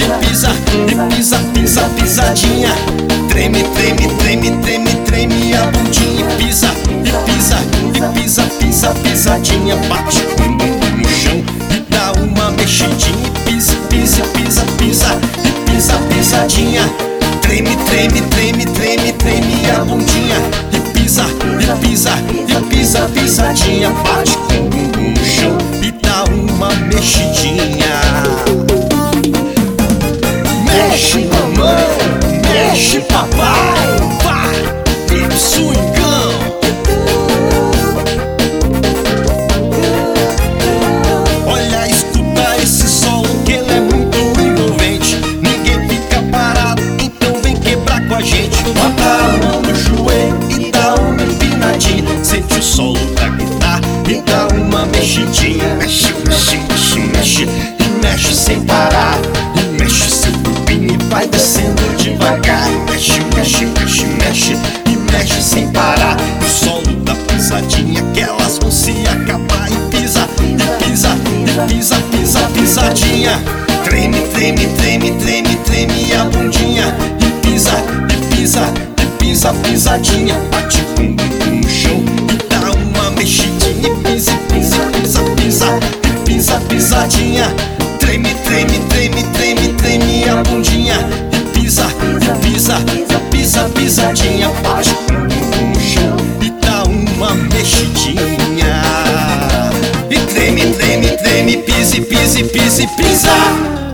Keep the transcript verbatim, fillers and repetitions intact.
e pisa, e pisa, pisa, pisadinha. Treme, treme, treme, treme, treme a bundinha e pisa, e pisa, e pisa, pisa, pisadinha. Bate o bumbum no chão e dá uma mexidinha e pisa, pisa, pisa, pisa, e pisa, pisadinha. Treme, treme, treme, treme, treme a bundinha e pisa, e pisa, e pisa, pisadinha. Bate com o bumbum no chão e dá uma mexidinha. Mexe mamãe, mexe papai, vai, e swingão. Olha, escuta esse solo que ele é muito envolvente. Ninguém fica parado, então vem quebrar com a gente. Bota a mão no joelho e dá uma empinadinha. Sente o solo da guitarra e dá uma mexidinha. Mexe, mexe, mexe, mexe, e mexe sem parar. E mexe seu corpinho e vai descendo devagar. E mexe, mexe, mexe, mexe, e mexe sem parar. O solo da pisadinha que elas vão se acabar. E pisa, e pisa, e pisa, pisa, pisadinha. Treme, treme, treme, treme, treme a bundinha. E pisa, e pisa, e pisa, pisadinha. Bate com o bumbum no chão e dá uma mexidinha. E pisa, pisa, pisa, pisa, e pisa, pisadinha. Treme, treme, treme, treme, treme a bundinha. E pisa, e pisa, e pisa, pisadinha. Bate com o bumbum no chão e dá uma mexidinha. E treme, treme, treme, pise, pise, pise, pisa.